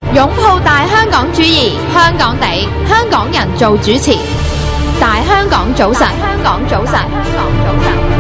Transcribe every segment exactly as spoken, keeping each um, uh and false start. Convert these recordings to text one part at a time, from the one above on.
擁抱大香港主義，香港地，香港人做主持。大香港早晨，香港早晨，香港早晨。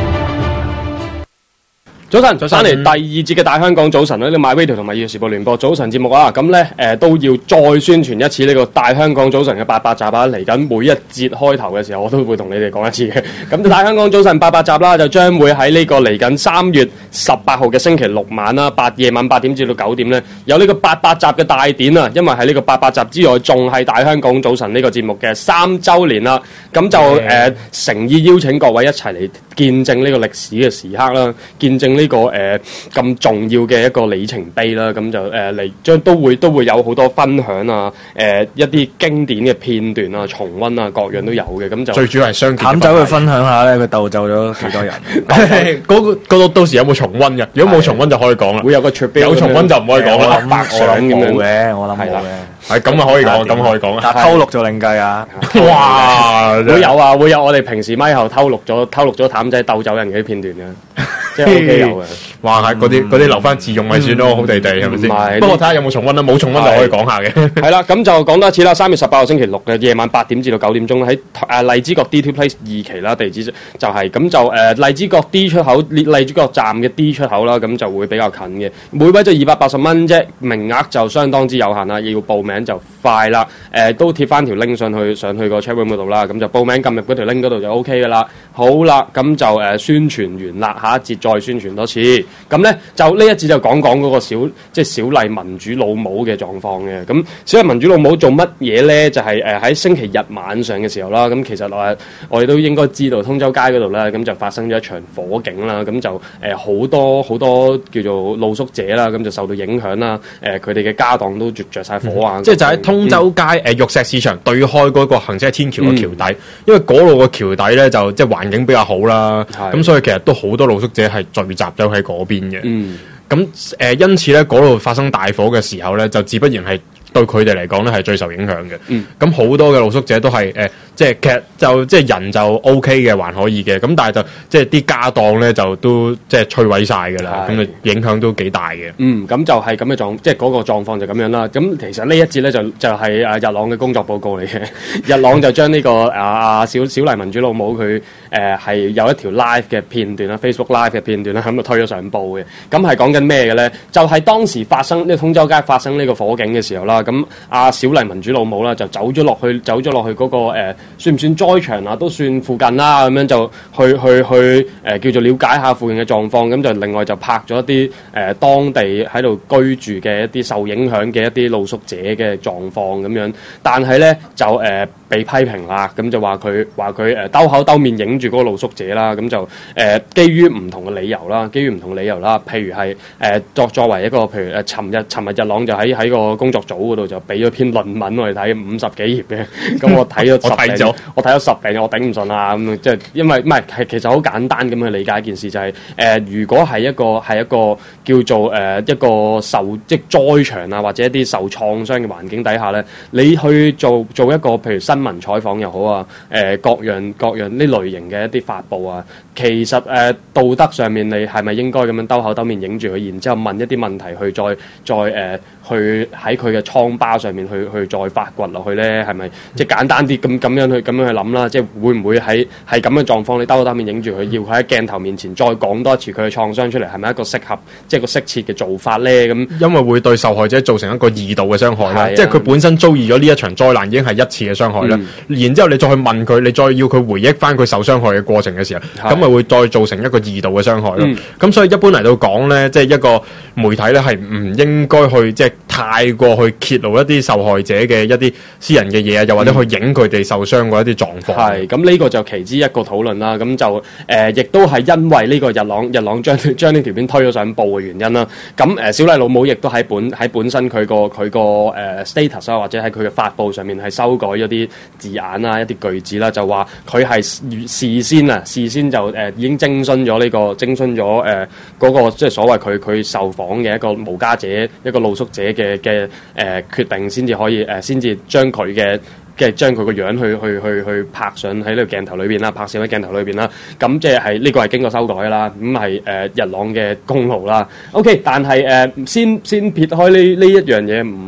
早晨，就翻嚟第二節嘅大香港早晨咧，呢個 MyRadio 同埋《粵時報》聯播早晨節目啊，咁咧誒都要再宣傳一次呢個大香港早晨嘅八八集啊！嚟緊每一節開頭嘅時候，我都會同你哋講一次嘅。咁大香港早晨八八集啦，就將會喺呢個嚟緊三月十八號嘅星期六晚啦，八夜晚八點至到九點咧，有呢個八八集嘅大典啊！因為喺呢個八八集之外，仲係大香港早晨呢個節目嘅三週年啦，咁就誒誠、呃、意邀請各位一齊嚟見證呢個歷史嘅時刻啦，見證呢、這個誒咁、呃、重要嘅一個里程碑啦，咁就誒嚟將都會都會有好多分享啊，誒、呃、一啲經典嘅片段啊、重溫啊，各樣都有嘅，咁就最主要係相見。 譚仔去分享下咧，佢鬥走咗幾多人？ 嗰個嗰度到時有冇重溫嘅？如果冇重溫就可以講啦。 會有個 tribute， 有重溫就唔可以講啦。 白相咁樣嘅，我諗冇嘅。 係咁啊，可以講，咁可以講啊。 偷錄就另計啊！ 哇， 會有啊，會有我哋平時咪後偷錄咗偷錄咗譚仔鬥走人嘅啲片段嘅。即係 OK 有嘅， 哇！係嗰啲嗰啲留翻自用咪算咯，好地地係咪先？不過睇下有冇重溫啦，冇重溫就可以講下嘅。 係啦，咁就講多一次啦。三月十八號星期六嘅夜晚八點至到九點鐘喺誒荔枝角 D two Place 二期啦，地址就係、是、咁就誒、呃、荔枝角 D 出口，荔枝角站嘅 D 出口啦，咁就會比較近嘅。每位就二百八十蚊啫，名額就相當之有限啦，要報名就快啦。誒、呃、都貼翻條 link 上去上去個 chat room 嗰度啦，咁就報名撳入嗰條 link 嗰度就 OK 噶啦。好啦，咁就誒、呃、宣傳完啦，下一節再宣傳多次。咁咧就呢一節就講講嗰個小即係小麗民主老母嘅狀況嘅。咁小麗民主老母做乜嘢咧？就係誒喺星期日晚上嘅時候啦。咁其實我我哋都應該知道通州街嗰度咧，咁就發生咗一場火警啦。咁就誒好、呃、多好多叫做露宿者啦，咁就受到影響啦。誒佢哋嘅家當都着晒火啊！ 嗯、即係就喺通州街誒、嗯呃、玉石市場對開嗰個行車天橋嘅橋底，嗯、因為嗰度個橋底咧就即係環境比較好啦。咁所以其實都好多露宿者係聚集咗喺嗰邊嘅。嗯，咁誒、呃，因此咧嗰度發生大火嘅時候咧，就自不然係對佢哋嚟講咧係最受影響嘅。嗯，咁好多嘅露宿者都係誒。呃即係其實就即係人就 O K 嘅，還可以嘅。咁但係就即係啲家當咧就都即係摧毀晒㗎啦。咁啊影響都幾大嘅。嗯，咁就係咁嘅狀，即係嗰個狀況就咁樣啦。咁其實呢一節咧就就係、是、啊日朗嘅工作報告嚟嘅。日朗就將呢、這個啊啊小小麗民主老母佢誒係有一條 live 嘅片段啦 ，Facebook live 嘅片段啦，咁就推咗上報嘅。咁係講緊咩嘅咧？就係、是、當時發生呢、這個、通州街發生呢個火警嘅時候啦。咁阿、啊、小麗民主老母啦就走咗落去，走咗落去嗰、那個、呃算唔算災場啊？都算附近啦，咁樣就去去去誒、呃、叫做了解下附近嘅狀況，咁就另外就拍咗一啲誒、呃、當地喺度居住嘅一啲受影響嘅一啲露宿者嘅狀況咁樣，但係咧就誒、呃、被批評啦，咁就話佢話佢誒兜口兜面影住嗰個露宿者啦，咁就誒、呃、基於唔同嘅理由啦，基於唔同嘅理由啦，譬如係誒、呃、作作為一個譬如誒尋日尋日日朗就喺喺個工作組嗰度就俾咗篇論文我哋睇五十幾頁嘅，咁我睇咗十我睇咗我睇咗十病我頂唔順啦，咁即係因為唔係係其實好簡單咁去理解一件事就係、是、誒、呃、如果係一個係一個叫做誒、呃、一個受即係災場啊或者一啲受創傷嘅環境底下咧，你去做做一個譬如新聞採訪又好啊，誒、呃、各樣各樣呢類型嘅一啲發布啊，其實誒、呃、道德上面你係咪應該咁樣兜口兜面影住佢，然之後問一啲問題去再再誒、呃、去喺佢嘅瘡疤上面去去再發掘落去咧，係咪即係簡單啲咁咁樣去咁樣去諗啦？即係會唔會喺係咁嘅狀況，你兜口兜面影住佢，要佢喺鏡頭面前再講多一次佢嘅創傷出嚟，係咪一個適合即係個適切嘅做法咧？咁因為會對受害者造成一個二度嘅傷害啦，啊、即係佢本身遭遇咗呢一場災難已經係一次嘅傷害啦。嗯、然之後你再去問佢，你再要佢回憶翻佢受傷害嘅過程嘅時候，咁咪、啊、會再造成一個二度嘅傷害咯。咁、嗯、所以一般嚟到講咧，即係一個媒體咧係唔應該去即係太過去揭露一啲受害者嘅一啲私人嘅嘢啊，又或者去影佢哋受傷嗰一啲狀況。係咁呢個就其之一個討論啦。咁就誒、呃，亦都係因為呢個日朗日朗將將呢條片推咗上報嘅原因啦。咁誒、呃，小麗老母亦都喺本喺本身佢個佢個誒 status 啊，或者喺佢嘅發布上面係修改咗啲字眼啊，一啲句子啦，就話佢係事先啊，事先就誒、呃、已經徵詢咗呢個徵詢咗誒嗰個即係所謂佢佢受訪嘅一個無家者一個露宿者嘅嘅誒決定，先至可以誒先至將佢嘅。嘅將佢個樣去去去去拍上喺呢個鏡頭裏邊啦，拍攝喺鏡頭裏邊啦。咁即係呢個係經過修改啦，咁係誒日朗嘅功勞啦。OK， 但係誒、呃、先先撇開呢呢一樣嘢唔唔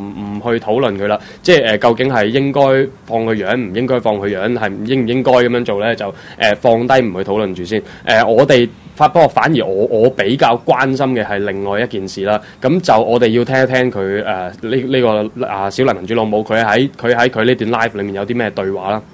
去討論佢啦。即係誒、呃，究竟係應該放佢養，唔應該放佢養，係唔應唔應該咁樣做咧？就誒、呃、放低唔去討論住先。誒、呃，我哋發不過反而我我比較關心嘅係另外一件事啦。咁就我哋要聽一聽佢誒呢呢個啊小黎民主老母佢喺佢喺佢呢段 live 裏面有啲咩對話啦。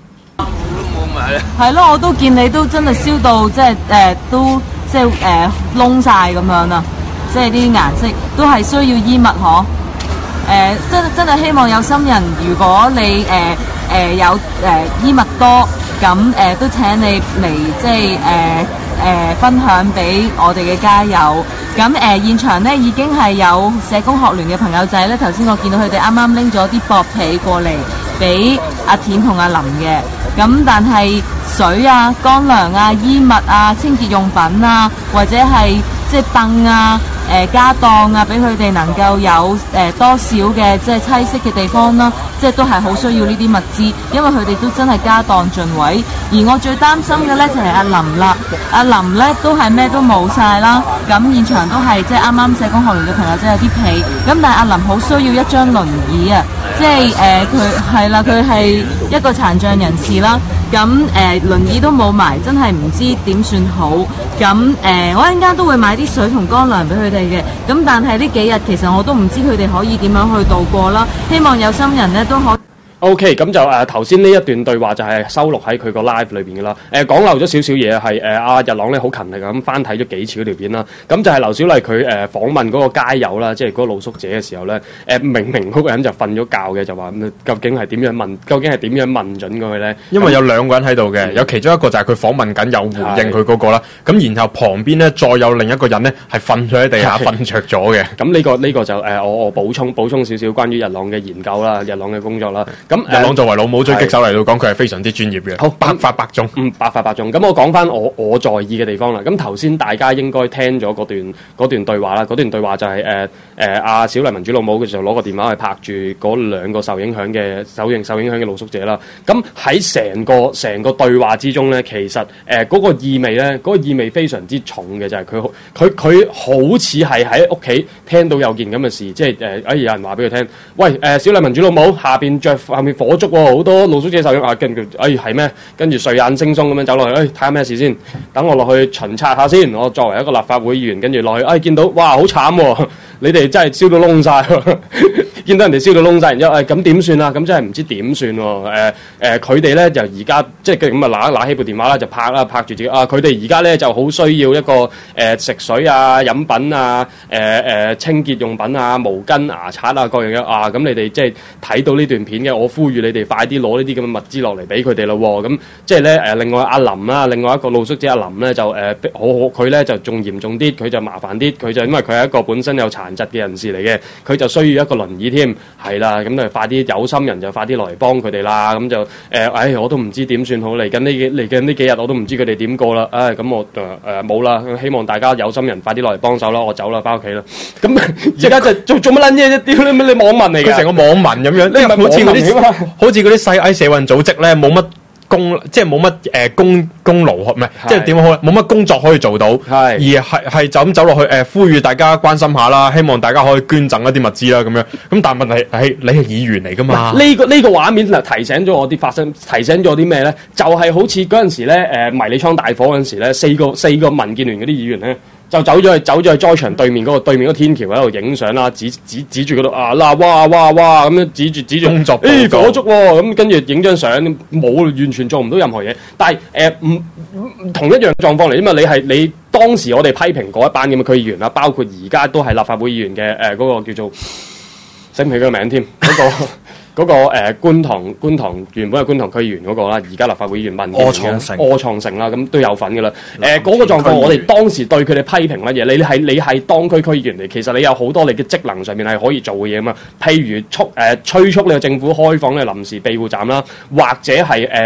係咯，我都見你都真係燒到即係誒、呃、都即係誒燶晒咁樣啦，即係啲顏色都係需要衣物嗬。誒、呃、真真係希望有心人，如果你誒誒、呃呃、有誒、呃、衣物多，咁誒、呃、都請你嚟即係誒誒分享俾我哋嘅家友。咁誒、呃、現場咧已經係有社工學聯嘅朋友仔咧，頭先我見到佢哋啱啱拎咗啲薄被過嚟俾阿田同阿林嘅。咁但係水啊、乾糧啊、衣物啊、清潔用品啊，或者係即係凳啊、誒、呃、家當啊，俾佢哋能夠有誒、呃、多少嘅即係棲息嘅地方啦，即係都係好需要呢啲物資，因為佢哋都真係家當盡毀。而我最擔心嘅咧就係、是、阿林啦，阿林咧都係咩都冇晒啦，咁現場都係即係啱啱社工學聯嘅朋友即係有啲被，咁但係阿林好需要一張輪椅啊，即係誒佢係啦，佢係一個殘障人士啦。咁誒、呃、輪椅都冇埋，真係唔知點算好。咁誒、呃、我一陣間都會買啲水同乾糧俾佢哋嘅。咁但係呢幾日其實我都唔知佢哋可以點樣去度過啦。希望有心人咧都可以。 O.K. 咁就誒頭先呢一段對話就係收錄喺佢個 live 裏邊嘅啦。誒、呃、講漏咗少少嘢係誒阿日朗咧好勤力咁翻睇咗幾次嗰條片啦。咁就係劉小麗佢誒訪問嗰個街友啦，即係嗰個露宿者嘅時候咧，誒、呃、明明嗰個人就瞓咗覺嘅，就話咁究竟係點樣問？究竟係點樣問準佢咧？ 因為有兩個人喺度嘅，有其中一個就係佢訪問緊有回應佢嗰個啦。咁然後旁邊咧再有另一個人咧係瞓咗喺地下瞓着咗嘅。 咁呢、這個呢、這個就誒、呃、我我補充補充少少關於日朗嘅研究啦，日朗嘅工作啦。咁日朗作為老母追擊手嚟到講，佢係非常之專業嘅。好，百發百中。 嗯，百發百中。咁我講翻我我在意嘅地方啦。咁頭先大家應該聽咗嗰段嗰段對話啦。嗰段對話就係誒誒阿小黎民主老母佢就攞個電話去拍住嗰兩個受影響嘅受影受影響嘅露宿者啦。咁喺成個成個對話之中咧，其實誒嗰、呃那個意味咧，嗰、那個意味非常之重嘅，就係佢佢佢好似係喺屋企聽到有件咁嘅事，即係誒哎有人話俾佢聽，喂誒、呃、小黎民主老母下邊着下面火燭喎、哦。好多露宿者受影響，跟住，哎，係咩？跟住睡眼惺忪咁樣走落去，哎，睇下咩事先。等我落去巡查下先。我作為一個立法會議員，跟住落去，哎，見到，哇，好慘喎！你哋真係燒到燶晒，見到人哋燒到燶晒，然之後，誒咁點算啊？咁真係唔知點算喎。誒誒，佢哋咧就而家即係咁啊，揦揦起部電話啦，就拍啦，拍住自己啊。佢哋而家咧就好需要一個誒、呃、食水啊、飲品啊、誒、呃、誒、呃、清潔用品啊、毛巾、牙刷啊各樣嘅啊。咁你哋即係睇到呢段片嘅，我呼籲你哋快啲攞呢啲咁嘅物資落嚟俾佢哋咯。咁即係咧誒，另外阿林啦，另外一個露宿者阿林咧就誒、呃、好好，佢咧就仲嚴重啲，佢就麻煩啲，佢就因為佢係一個本身有殘疾嘅人士嚟嘅，佢就需要一個輪椅添，係啦，咁就快啲有心人就快啲落嚟幫佢哋啦，咁就誒，唉、呃，我都唔知點算好，嚟緊呢幾嚟緊呢幾日我都唔知佢哋點過啦，唉，咁我誒誒冇啦，希望大家有心人快啲落嚟幫手啦，我走啦，翻屋企啦，咁而家就做做乜撚嘢啫？屌你乜你網民嚟㗎？ 佢成個網民咁樣， 你係咪好似嗰啲網好似嗰啲細矮社運組織咧，冇乜。功即係冇乜誒功功勞，唔係即係點講好咧？冇乜工作可以做到，而係係就咁走落去誒、呃，呼籲大家關心下啦，希望大家可以捐贈一啲物資啦咁樣。咁但係問題係你係議員嚟㗎嘛？呢、這個呢、這個畫面嗱提醒咗我啲發生，提醒咗啲咩咧？就係、是、好似嗰陣時咧誒、呃、迷你倉大火嗰陣時咧，四個四個民建聯嗰啲議員咧。就走咗去，走咗去災場對面嗰、那個對面嗰天橋喺度影相啦，指指指住嗰度啊嗱，哇哇哇咁樣指住指住工作，誒、欸、火燭喎，咁跟住影張相，冇完全做唔到任何嘢。但係誒唔同一樣狀況嚟，因為你係你當時我哋批評嗰一班咁嘅區議員啦，包括而家都係立法會議員嘅誒嗰個叫做寫唔起個名添嗰、那個。嗰、那個誒、呃、觀塘觀塘原本係觀塘區議員嗰、那個啦，而家立法會議員民建聯嘅柯創盛啦，咁都有份㗎啦。誒嗰個狀況，我哋當時對佢哋批評乜嘢？你係你係當區區議員嚟，其實你有好多你嘅職能上面係可以做嘅嘢嘛。譬如促誒、呃、催促你個政府開放你臨時庇護站啦，或者係誒。呃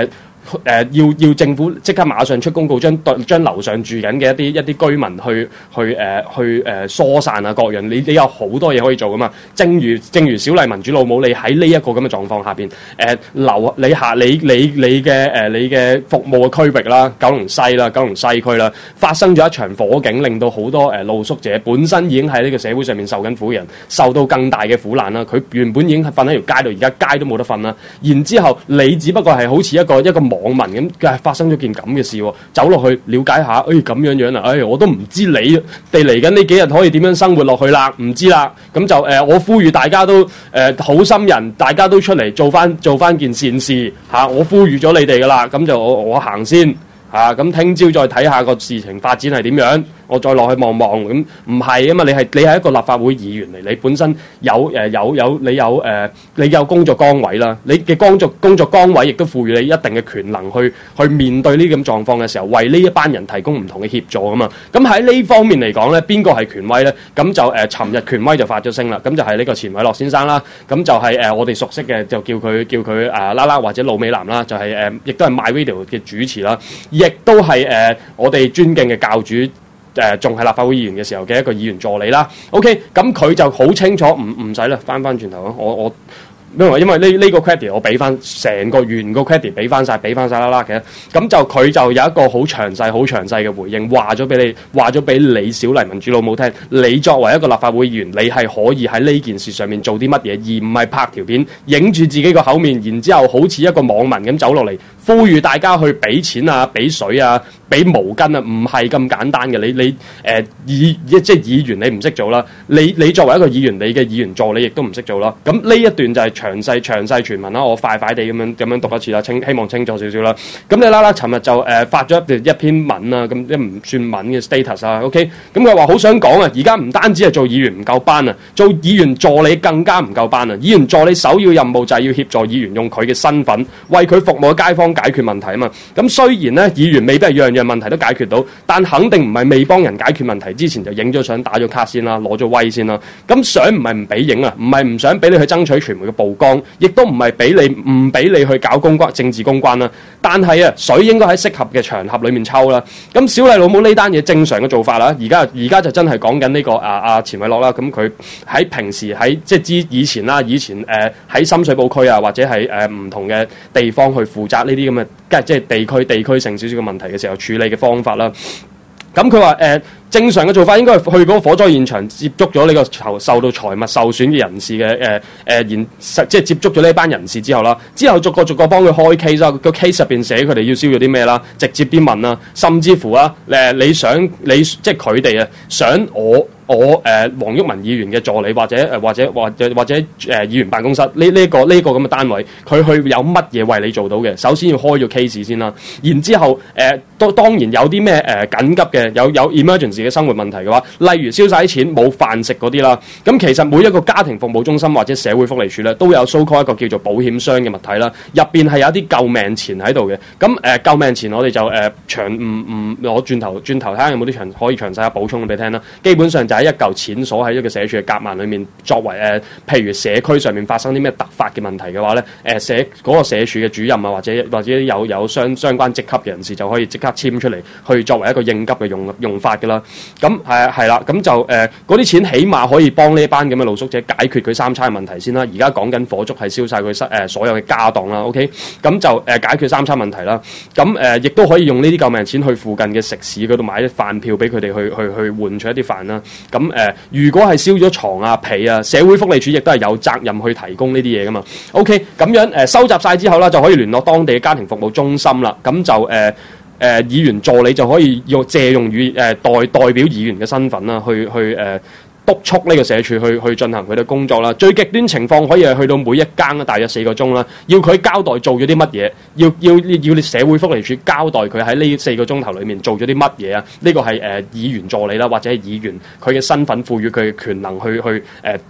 呃、要要政府即刻馬上出公告，將將樓上住緊嘅一啲一啲居民去去誒、呃、去誒、呃、疏散啊各樣，你你有好多嘢可以做噶嘛。正如正如小麗民主老母，你喺呢一個咁嘅狀況下邊，誒、呃、樓你下你你你嘅誒、呃、你嘅服務嘅區域啦，九龍西啦，九龍西區啦，發生咗一場火警，令到好多誒、呃、露宿者本身已經喺呢個社會上面受緊苦嘅人，受到更大嘅苦難啦。佢原本已經瞓喺條街度，而家街都冇得瞓啦。然之後你只不過係好似一個一個網民咁，佢係發生咗件咁嘅事，走落去了解下，誒咁樣樣啊，誒我都唔知你哋嚟緊呢幾日可以點樣生活落去啦，唔知啦。咁就誒、呃，我呼籲大家都誒、呃、好心人，大家都出嚟做翻做翻件善事嚇、啊。我呼籲咗你哋噶啦，咁就我我行先嚇。咁聽朝再睇下個事情發展係點樣。我再落去望望，咁唔係啊嘛？你係你係一個立法會議員嚟，你本身有誒、呃、有有你有誒、呃、你有工作崗位啦，你嘅工作工作崗位亦都賦予你一定嘅權能去去面對呢啲咁狀況嘅時候，為呢一班人提供唔同嘅協助啊嘛。咁喺呢方面嚟講咧，邊個係權威咧？咁就誒，尋、呃、日權威就發咗聲啦。咁就係呢個錢偉樂先生啦。咁就係、是、誒、呃、我哋熟悉嘅，就叫佢叫佢誒啦啦或者老美男啦，就係、是、誒，亦、呃、都係 MyRadio 嘅主持啦，亦都係誒、呃、我哋尊敬嘅教主。誒仲係立法會議員嘅時候嘅一個議員助理啦 ，OK， 咁佢就好清楚，唔唔使啦，翻翻轉頭啊，我我因為因為呢呢個 credit 我俾翻成個原個 credit 俾翻晒，俾翻晒啦啦嘅，咁就佢就有一個好詳細、好詳細嘅回應，話咗俾你，話咗俾你小黎民主老母聽，你作為一個立法會議員，你係可以喺呢件事上面做啲乜嘢，而唔係拍條片影住自己個口面，然之後好似一個網民咁走落嚟，呼籲大家去俾錢啊、俾水啊、俾毛巾啊，唔係咁簡單嘅。你你誒、呃、議即係議員，你唔識做啦。你你作為一個議員，你嘅議員助理亦都唔識做啦。咁呢一段就係詳細詳細全文啦。我快快地咁樣咁樣讀一次啦，清希望清楚少少啦。咁你啦啦，尋日就誒、呃、發咗一一篇文啊，咁即唔算文嘅 status 啊。OK， 咁佢話好想講啊，而家唔單止係做議員唔夠班啊，做議員助理更加唔夠班啊。議員助理首要任務就係要協助議員用佢嘅身份為佢服務嘅街坊解決問題啊嘛。咁雖然咧，議員未必係樣樣問題都解決到，但肯定唔係未幫人解決問題之前就影咗相打咗卡先啦，攞咗威先啦。咁相唔係唔俾影啊，唔係唔想俾你去爭取傳媒嘅曝光，亦都唔係俾你唔俾你去搞公關政治公關啦。但係啊，水應該喺適合嘅場合裏面抽啦。咁小麗老母呢單嘢正常嘅做法啦，而家而家就真係講緊呢個啊啊錢偉樂啦。咁佢喺平時喺即係之以前啦，以前誒喺、呃、深水埗區啊，或者係誒唔同嘅地方去負責呢啲咁嘅即係地區地區性少少嘅問題嘅時候處理嘅方法啦。咁佢話誒正常嘅做法應該係去嗰個火災現場接觸咗呢個受受到財物受損嘅人士嘅誒誒現即係接觸咗呢班人士之後啦，之後逐個逐個幫佢開 case 啦，個 case 入邊寫佢哋要燒咗啲咩啦，直接啲問啦，甚至乎啊誒你想你即係佢哋啊想我。我誒黃毓民議員嘅助理或者誒或者或者或者誒、呃、議員辦公室呢呢、這個呢、這個咁嘅單位，佢去有乜嘢為你做到嘅？首先要開咗 case 先啦，然之後誒都、呃、當然有啲咩誒緊急嘅有有 emergency 嘅生活問題嘅話，例如燒晒啲錢冇飯食嗰啲啦。咁其實每一個家庭服務中心或者社會福利署咧都有 so call 一個叫做保險箱嘅物體啦，入邊係有啲救命錢喺度嘅。咁誒、呃、救命錢我哋就誒、呃、長唔唔我轉頭轉頭睇下有冇啲詳可以詳細下補充俾你聽啦。基本上就係一嚿錢鎖喺一個社署嘅夾萬裏面，作為誒、呃，譬如社區上面發生啲咩突發嘅問題嘅話咧，誒、呃、社嗰、那個社署嘅主任啊，或者或者有有相相關職級嘅人士就可以即刻簽出嚟，去作為一個應急嘅用用法㗎啦。咁係係啦，咁就誒嗰啲錢起碼可以幫呢一班咁嘅露宿者解決佢三餐嘅問題先啦。而家講緊火燭係燒晒佢誒所有嘅家當啦。OK，咁就誒、呃、解決三餐問題啦。咁誒亦都可以用呢啲救命錢去附近嘅食肆嗰度買啲飯票俾佢哋去去去換取一啲飯啦。咁誒。呃如果係燒咗床啊、被啊，社會福利署亦都係有責任去提供呢啲嘢噶嘛。OK，咁樣誒、呃、收集晒之後啦，就可以聯絡當地嘅家庭服務中心啦。咁就誒誒、呃呃、議員助理就可以用借用與誒、呃、代代表議員嘅身份啦，去去誒、呃、督促呢個社署去去進行佢哋工作啦。最極端情況可以係去到每一更大約四個鐘啦，要佢交代做咗啲乜嘢，要要要你社會福利署交代佢喺呢四個鐘頭裏面做咗啲乜嘢啊？呢、這個係誒、呃、議員助理啦，或者係議員佢嘅身份賦予佢嘅權能去去誒。呃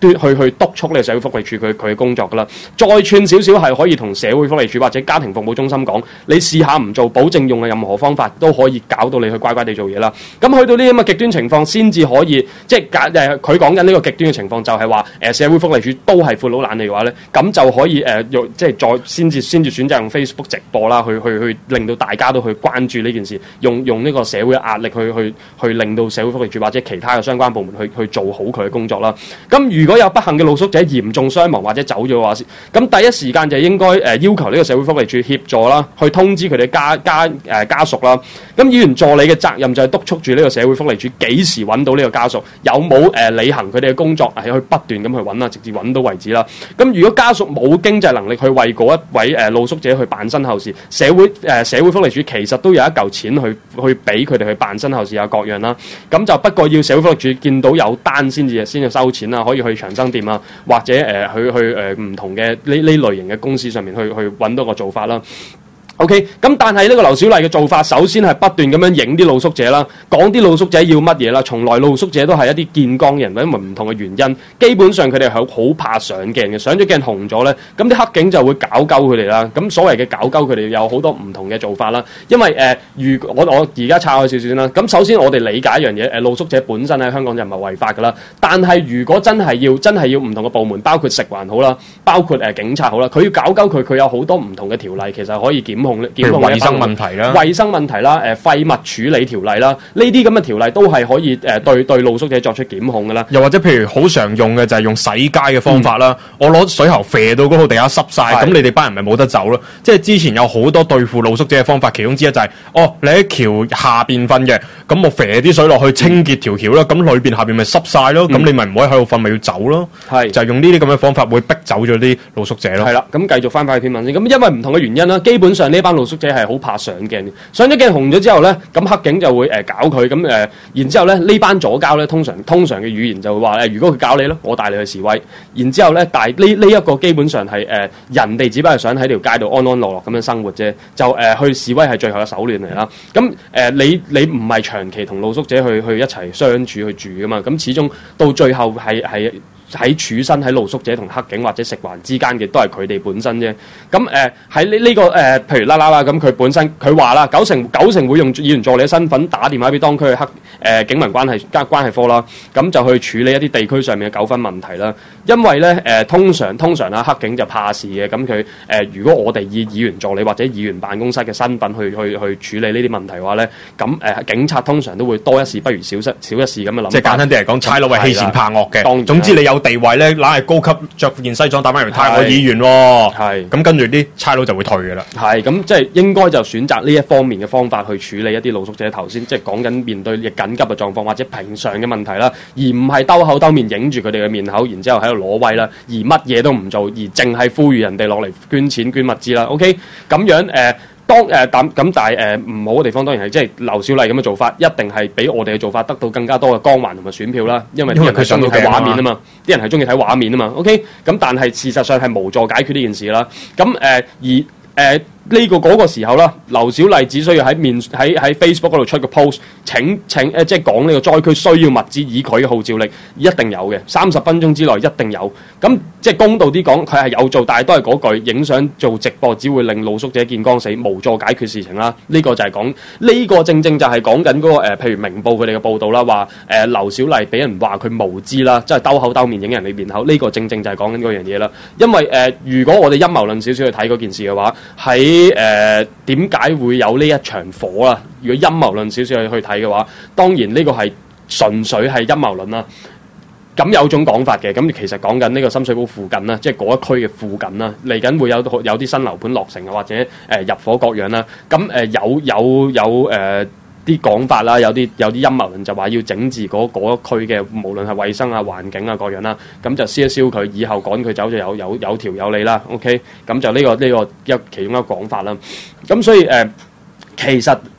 去去督促呢個社會福利署佢佢嘅工作噶啦。再串少少係可以同社會福利署或者家庭服務中心講，你試下唔做，保證用嘅任何方法都可以搞到你去乖乖地做嘢啦。咁去到呢啲咁嘅極端情況，先至可以即係誒佢講緊呢個極端嘅情況，就係話誒社會福利署都係闊佬懶理嘅話咧，咁就可以誒、呃、用即係再先至先至選擇用 Facebook 直播啦，去去去令到大家都去關注呢件事，用用呢個社會嘅壓力去去去令到社會福利署或者其他嘅相關部門去去做好佢嘅工作啦。咁如果有不幸嘅露宿者嚴重傷亡或者走咗嘅話，咁第一時間就應該誒要求呢個社會福利署協助啦，去通知佢哋家家誒、呃、家屬啦。咁議員助理嘅責任就係督促住呢個社會福利署幾時揾到呢個家屬，有冇誒、呃、履行佢哋嘅工作，係去不斷咁去揾啦，直至揾到為止啦。咁如果家屬冇經濟能力去為嗰一位誒、呃、露宿者去辦身後事，社會誒、呃、社會福利署其實都有一嚿錢去去俾佢哋去辦身後事啊各樣啦。咁就不過要社會福利署見到有單先至先至收錢啦，可以去長生店啊，或者誒、呃、去去誒唔、呃、同嘅呢呢類型嘅公司上面去去揾到個做法啦。OK， 咁但係呢個劉小麗嘅做法，首先係不斷咁樣影啲露宿者啦，講啲露宿者要乜嘢啦。從來露宿者都係一啲見光人，因為唔同嘅原因，基本上佢哋係好怕上鏡嘅，上咗鏡紅咗咧，咁啲黑警就會搞鳩佢哋啦。咁所謂嘅搞鳩佢哋有好多唔同嘅做法啦。因為誒、呃，如我我而家岔開少少先啦。咁首先我哋理解一樣嘢，誒露宿者本身喺香港就唔係違法噶啦。但係如果真係要真係要唔同嘅部門，包括食環好啦，包括誒、呃、警察好啦，佢要搞鳩佢，佢有好多唔同嘅條例，其實可以檢控。譬如衞生問題啦、 衞生問題啦、誒、呃、廢物處理條例啦，呢啲咁嘅條例都係可以誒、呃、對對露宿者作出檢控㗎啦。 又或者譬如好常用嘅就係用洗街嘅方法啦，嗯、我攞水喉射到嗰度地下濕晒，咁你哋班人咪冇得走咯。即係之前有好多對付露宿者嘅方法，其中之一就係、是、哦，你喺橋下邊瞓嘅，咁我射啲水落去清潔條橋啦，咁裏邊下邊咪濕晒咯，咁、嗯、你咪唔可以喺度瞓，咪要走咯。係就係用呢啲咁嘅方法會逼走咗啲露宿者咯。係啦， 咁繼續翻返去篇文先。咁因為唔同嘅原因啦，基本上呢班露宿者係好怕上鏡，上咗鏡紅咗之後咧，咁黑警就會誒、呃、搞佢，咁誒、呃，然之後咧呢班左膠咧，通常通常嘅語言就會話誒、呃，如果佢搞你咧，我帶你去示威，然之後咧，但係呢呢一個基本上係誒、呃、人哋只不過係想喺條街度安安樂樂咁樣生活啫，就誒、呃、去示威係最後嘅手段嚟啦。咁誒、呃、你你唔係長期同露宿者去去一齊相處去住噶嘛，咁始終到最後係係。喺處身喺露宿者同黑警或者食環之間嘅都係佢哋本身啫。咁誒喺呢呢個誒、呃，譬如啦啦啦咁，佢本身佢話啦，九成九成會用議員助理嘅身份打電話俾當區嘅黑誒、呃、警民關係加關係科啦，咁就去處理一啲地區上面嘅糾紛問題啦。因為咧誒、呃，通常通常啦，黑警就怕事嘅，咁佢誒如果我哋以議員助理或者議員辦公室嘅身份去去去處理呢啲問題嘅話咧，咁誒、呃、警察通常都會多一事不如少一少一事咁嘅諗法。 即係簡單啲嚟講，差佬係欺善怕惡嘅。當總之你有地位咧，懶係高級，着件西裝打翻嚟太我議員喎，係咁跟住啲差佬就會退嘅啦。係咁即係應該就選擇呢一方面嘅方法去處理一啲露宿者頭先即係講緊面對緊急嘅狀況或者平常嘅問題啦，而唔係兜口兜面影住佢哋嘅面口，然之後喺度攞威啦，而乜嘢都唔做，而淨係呼籲人哋落嚟捐錢捐物資啦。OK， 咁樣誒。呃當誒咁咁，但係誒唔好嘅地方當然係即係劉小麗咁嘅做法，一定係比我哋嘅做法得到更加多嘅光環同埋選票啦。因為啲人係中意睇畫面啊嘛，啲人係中意睇畫面啊嘛。OK，咁但係事實上係無助解決呢件事啦。咁誒、呃、而誒。呃呢、這個嗰、那個時候啦，劉小麗只需要喺面喺喺 Facebook 嗰度出個 post， 請請誒、呃、即係講呢個災區需要物資，以佢嘅號召力一定有嘅，三十分鐘之內一定有。咁即係公道啲講，佢係有做，但係都係嗰句，影相做直播只會令露宿者見光死，無助解決事情啦。呢、這個就係講呢個正正就係講緊嗰個誒、呃，譬如明報佢哋嘅報導啦，話誒劉小麗俾人話佢無知啦，即係兜口兜面影人哋面口，呢、這個正正就係講緊嗰樣嘢啦。因為誒、呃，如果我哋陰謀論少少去睇嗰件事嘅話，喺誒點解會有呢一場火啦？如果陰謀論少少去去睇嘅話，當然呢個係純粹係陰謀論啦。咁有種講法嘅，咁其實講緊呢個深水埗附近啦，即係嗰一區嘅附近啦，嚟緊會有有啲新樓盤落成啊，或者誒、呃、入伙各樣啦。咁誒、呃、有有有誒啲講法啦，有啲有啲陰謀論就話要整治嗰嗰一區嘅，無論係衛生啊、環境啊各樣啦，咁就燒一燒佢，以後趕佢走就有有有條有理啦。OK，咁就呢、呢個呢、呢個一其中一個講法啦。咁所以誒、呃，其實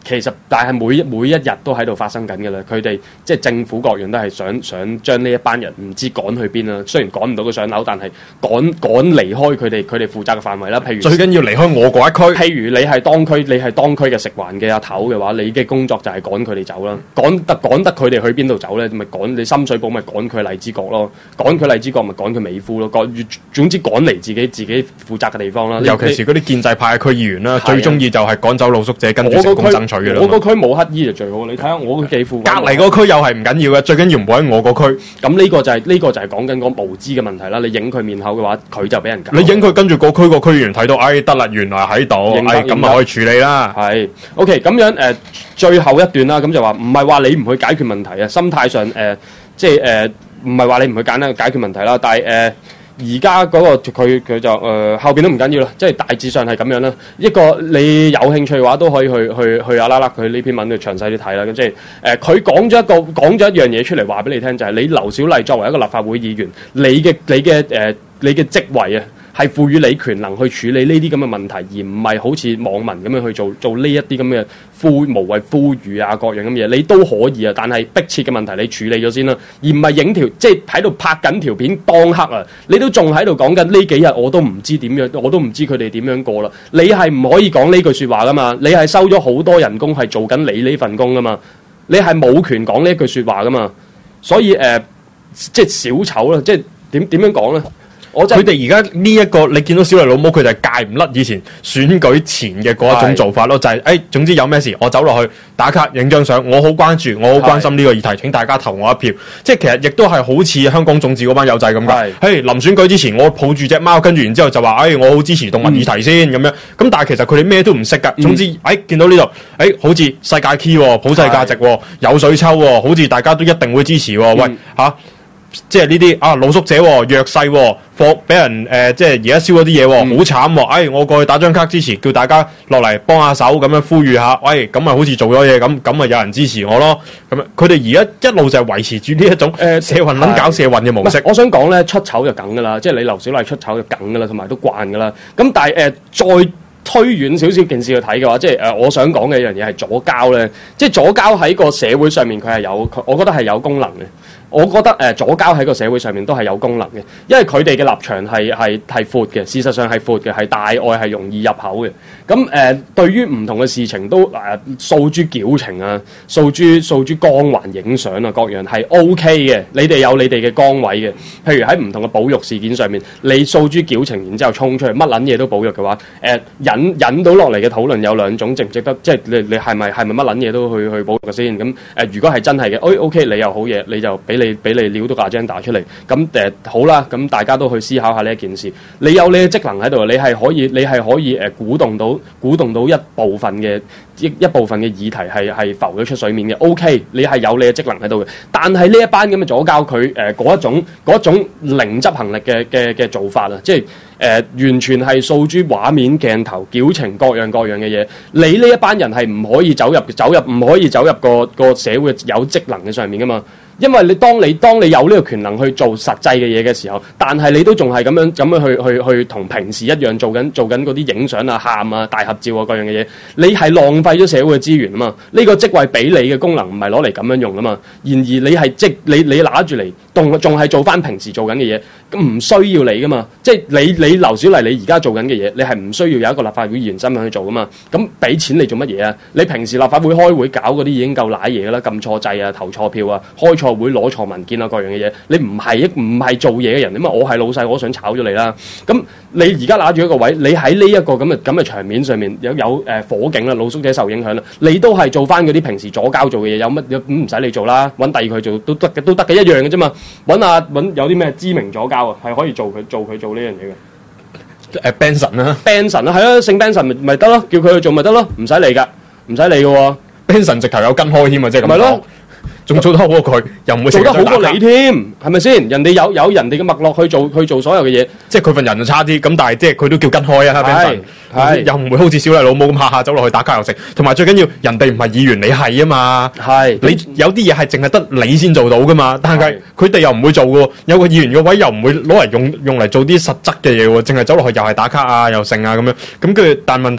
其實但係每每一日都喺度發生緊嘅啦。佢哋即係政府各樣都係想想將呢一班人唔知趕去邊啦。雖然趕唔到佢上樓，但係趕趕離開佢哋佢哋負責嘅範圍啦。譬如最緊要離開我嗰一區。 譬如你係當區，你係當區嘅食環嘅阿頭嘅話，你嘅工作就係趕佢哋走啦。趕得趕得佢哋去邊度走咧？咪趕你深水埗咪趕佢荔枝角咯，趕佢荔枝角咪趕佢美孚咯。趕總之趕嚟自己自己負責嘅地方啦。 尤其是嗰啲建制派嘅區議員啦，最中意就係趕走露宿者，跟住成功爭取嘅啦。 我個區冇乞衣就最好，你睇下我個幾副。 隔離嗰區又係唔緊要嘅，最緊要唔好喺我個區。 咁呢個就係、是、呢、這個就係講緊個無知嘅問題啦。你影佢面口嘅話，佢就俾人搞。 你影佢跟住個區個區議員睇到，哎得啦，原來喺度，哎咁咪可以處理啦。 係 OK 咁樣誒、呃，最後一段啦，咁就話唔係話你唔去解決問題啊，心態上誒、呃，即係誒，唔係話你唔去簡單解決問題啦，但係誒。呃而家嗰個佢佢就誒、呃、後邊都唔緊要啦，即係大致上係咁樣啦。一個你有興趣嘅話，都可以去去去阿啦啦佢呢篇文去詳細啲睇啦。咁即係誒佢講咗一個講咗一樣嘢出嚟話俾你聽，就係、是、你劉小麗作為一個立法會議員，你嘅你嘅誒、呃、你嘅職位啊，係賦予你權能去處理呢啲咁嘅問題，而唔係好似網民咁樣去做做呢一啲咁嘅呼無謂呼籲啊各樣咁嘢，你都可以啊。但係迫切嘅問題你處理咗先啦，而唔係影條即係喺度拍緊條片當刻啊，你都仲喺度講緊呢幾日我都唔知點樣，我都唔知佢哋點樣過啦。你係唔可以講呢句説話噶嘛？你係收咗好多人工係做緊你呢份工噶嘛？你係冇權講呢句説話噶嘛？所以誒、呃，即係小丑啦，即係點點樣講咧？ 佢哋而家呢一個，你見到小麗老母，佢就係戒唔甩以前選舉前嘅嗰一種做法咯，就係、是、誒、哎，總之有咩事，我走落去打卡影張相，我好關注，我好關心呢個議題，請大家投我一票。即係其實亦都係好似香港眾志嗰班友仔咁㗎。嘿，臨選舉之前，我抱住隻貓，跟住然之後就話，誒、哎，我好支持動物議題先咁、嗯、樣。咁但係其實佢哋咩都唔識㗎。總之，誒、哎，見到呢度，誒、哎，好似世界 key 喎，普世價值喎，有水抽喎，好似大家都一定會支持喎。嗯、喂，嚇、啊！即係呢啲啊，露宿者、哦、弱勢、哦，貨俾人誒、呃，即係而家燒嗰啲嘢，好、嗯、慘喎、哦！哎，我過去打張卡支持，叫大家落嚟幫下手，咁樣呼籲下，喂，咁咪好似做咗嘢咁，咁咪有人支持我咯。咁樣佢哋而家一路就係維持住呢一種誒、呃、社運撚搞社運嘅模式。我想講咧，出醜就梗噶啦，即係你劉小麗出醜就梗噶啦，同埋都慣噶啦。咁但係誒、呃、再推遠少少件事去睇嘅話，即係誒、呃、我想講嘅一樣嘢係左膠咧，即係左膠喺個社會上面佢係有，我覺得係有功能嘅。我覺得誒、呃、左膠喺個社會上面都係有功能嘅，因為佢哋嘅立場係係係闊嘅，事實上係闊嘅，係大愛係容易入口嘅。咁誒、呃、對於唔同嘅事情都誒訴諸矯情啊，訴諸訴諸光環影相啊，各樣係 O K 嘅。你哋有你哋嘅崗位嘅，譬如喺唔同嘅保育事件上面，你訴諸矯情，然之後衝出嚟乜撚嘢都保育嘅話，誒、呃、引引到落嚟嘅討論有兩種，值唔值得？即係你你係咪係咪乜撚嘢都去去保育嘅先？咁誒、呃、如果係真係嘅，O O K 你又好嘢，你就俾你。俾你撩到個 agenda 出嚟，咁誒、呃、好啦，咁大家都去思考下呢一件事。你有你嘅職能喺度，你係可以，你係可以誒、呃、鼓動到鼓動到一部分嘅一一部分嘅議題係係浮咗出水面嘅。OK，你係有你嘅職能喺度嘅。但係呢一班咁嘅左膠，佢誒嗰一種嗰一種零執行力嘅嘅嘅做法啊，即係誒、呃、完全係訴諸畫面鏡頭矯情各樣各樣嘅嘢。你呢一班人係唔可以走入走入唔可以走入個個社會有職能嘅上面噶嘛？因為你當你當你有呢個權能去做實際嘅嘢嘅時候，但係你都仲係咁樣咁樣去去去同平時一樣做緊做緊嗰啲影相啊、喊啊、大合照啊各樣嘅嘢，你係浪費咗社會嘅資源啊嘛！呢、這個職位俾你嘅功能唔係攞嚟咁樣用啊嘛。然而你係即你你拿住嚟，仲仲係做翻平時做緊嘅嘢，咁唔需要你噶嘛？即係你你劉小麗你而家做緊嘅嘢，你係唔需要有一個立法會議員身份去做噶嘛？咁俾錢你做乜嘢啊？你平時立法會開會搞嗰啲已經夠賴嘢噶啦，撳錯掣啊、投錯票啊、開錯會攞錯文件啊，各樣嘅嘢，你唔係一唔係做嘢嘅人，因為我係老細，我想炒咗你啦。咁你而家拿住一個位，你喺呢一個咁嘅咁嘅場面上面有有誒、呃、火警啦，露宿者受影響啦，你都係做翻嗰啲平時左膠做嘅嘢，有乜有咁唔使你做啦，揾第二佢做都得嘅，都得嘅一樣嘅啫嘛。揾啊揾有啲咩知名左膠啊，係可以做佢做佢做呢樣嘢嘅。誒 Benson 啦 ，Benson 啦，係啊，姓 Benson 咪咪得咯，叫佢去做咪得咯，唔使理噶，唔使理嘅喎。Benson 直頭有跟開添啊，即係咁講。仲做得好過佢，又唔會做得好過你添，係咪先？人哋有有人哋嘅脈絡去做去做所有嘅嘢，即係佢份人就差啲，咁但係即係佢都叫跟開啊！係係又唔會好似小麗老母咁下下走落去打卡又食，同埋最緊要人哋唔係議員，你係啊嘛，係你有啲嘢係淨係得你先做到噶嘛，但係佢哋又唔會做嘅，有個議員嘅位又唔會攞嚟用用嚟做啲實質嘅嘢喎，淨係走落去又係打卡啊又剩啊咁樣，咁跟住但問題係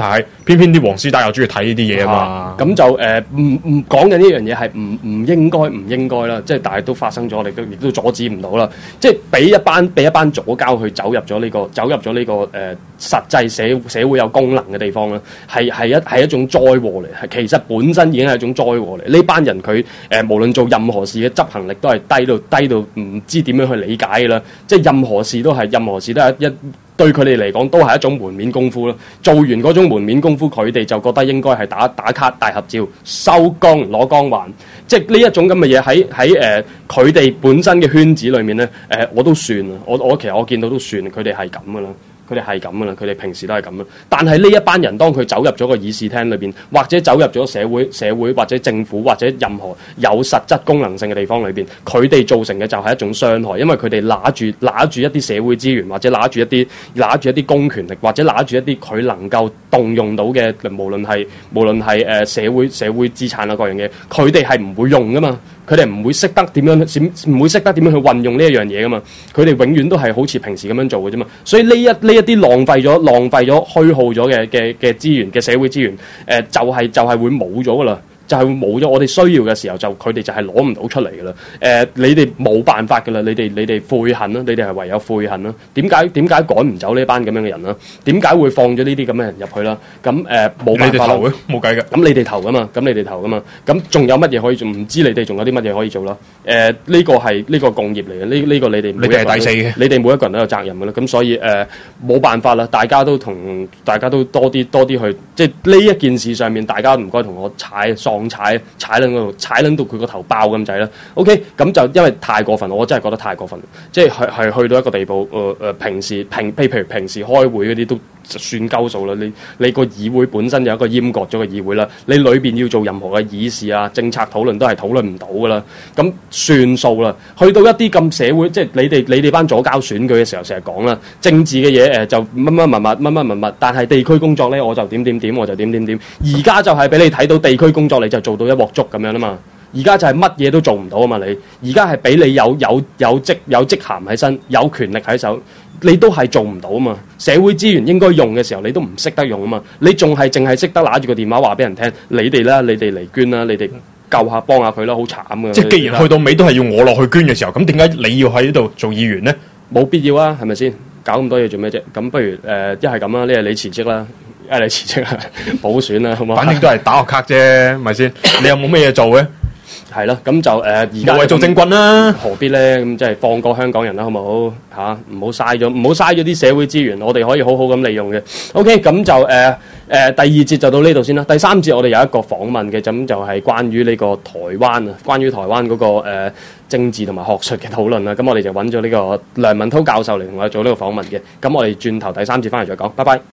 偏偏啲黃絲帶又中意睇呢啲嘢啊嘛。 咁、啊、就誒唔唔講緊呢樣嘢係唔唔應該唔應該啦，即係但係都發生咗，我哋都亦都阻止唔到啦。即係俾一班俾一班左膠去走入咗呢、這個走入咗呢、這個誒、呃、實際社社會有功能嘅地方啦，係係一係一種災禍嚟，係其實本身已經係一種災禍嚟。呢班人佢誒、呃、無論做任何事嘅執行力都係低到低到唔知點樣去理解嘅啦，即係任何事都係任何事都係一。一對佢哋嚟講都係一種門面功夫咯，做完嗰種門面功夫，佢哋就覺得應該係打打卡、大合照、收工攞光環，即係呢一種咁嘅嘢喺喺誒佢哋本身嘅圈子裏面咧，誒、呃、我都算啦，我我其實我見到都算，佢哋係咁噶啦。佢哋係咁噶啦，佢哋平時都係咁啦。但係呢一班人當佢走入咗個議事廳裏邊，或者走入咗社會、社會或者政府或者任何有實質功能性嘅地方裏邊，佢哋造成嘅就係一種傷害，因為佢哋拿住拿住一啲社會資源，或者拿住一啲拿住一啲公權力，或者拿住一啲佢能夠動用到嘅，無論係無論係誒社會社會資產啊各樣嘢，佢哋係唔會用噶嘛。佢哋唔會識得點樣，唔會識得點樣去運用呢一樣嘢噶嘛。佢哋永遠都係好似平時咁樣做嘅啫嘛。所以呢一呢一啲浪費咗、浪費咗、虛耗咗嘅嘅嘅資源嘅社會資源，誒、呃、就係、是、就係、是、會冇咗噶啦。就係會冇咗，我哋需要嘅時候就佢哋就係攞唔到出嚟㗎啦。誒、呃，你哋冇辦法㗎啦，你哋你哋悔恨啦，你哋係唯有悔恨啦。點解點解趕唔走呢班咁樣嘅人啦？點解會放咗呢啲咁嘅人入去啦？咁誒冇辦法啦， 冇計嘅。 咁你哋投㗎嘛？咁你哋投㗎嘛？咁仲有乜嘢可以做？唔知你哋仲有啲乜嘢可以做啦？誒、呃，呢、這個係呢、這個共業嚟嘅，呢呢、這個你哋你哋係第四嘅， 你哋每一個人都有責任㗎啦。咁所以誒冇、呃、辦法啦，大家都同大家都多啲多啲去，即係呢一件事上面，大家唔該同我踩喪踩踩撚嗰度，踩撚到佢個頭爆咁滯啦。OK，咁就因為太過分，我真係覺得太過分，即係係係去到一個地步。誒、呃、誒，平時平譬譬如平時開會嗰啲都算鳩數啦。你你個議會本身有一個閹割咗嘅議會啦，你裏邊要做任何嘅議事啊、政策討論都係討論唔到噶啦。咁算數啦。去到一啲咁社會，即係你哋你哋班左膠選舉嘅時候，成日講啦，政治嘅嘢誒就乜乜物物乜乜物物，但係地區工作咧我就點點點，我就點點點。而家就係俾你睇到地區工作，你就做到一鑊粥咁樣啦嘛。而家就係乜嘢都做唔到啊嘛！你而家係俾你有有有職有職銜喺身，有權力喺手，你都係做唔到啊嘛！社會資源應該用嘅時候，你都唔識得用啊嘛！你仲係淨係識得拿住個電話話俾人聽，你哋啦，你哋嚟捐啦，你哋救下幫下佢啦，好慘噶！ 即係既然去到尾都係要我落去捐嘅時候，咁點解你要喺呢度做議員呢？ 冇必要啊，係咪先？搞咁多嘢做咩啫？咁不如誒一係咁啦，呢係你辭職啦。一你辭職啦，補選啦，好唔好？ 反正都係打個卡啫，咪先？你有冇咩嘢做嘅？ 係咯，咁就誒而家為做政棍啦， 何必咧？咁即係放過香港人啦，好唔好？嚇，唔好嘥咗，唔好嘥咗啲社會資源，我哋可以好好咁利用嘅。OK，咁就誒誒、呃呃、第二節就到呢度先啦。第三節我哋有一個訪問嘅，咁就係關於呢個台灣啊，關於台灣嗰、那個、呃、政治同埋學術嘅討論啦。咁我哋就揾咗呢個梁文韜教授嚟同我哋做呢個訪問嘅。咁我哋轉頭第三節翻嚟再講，拜拜。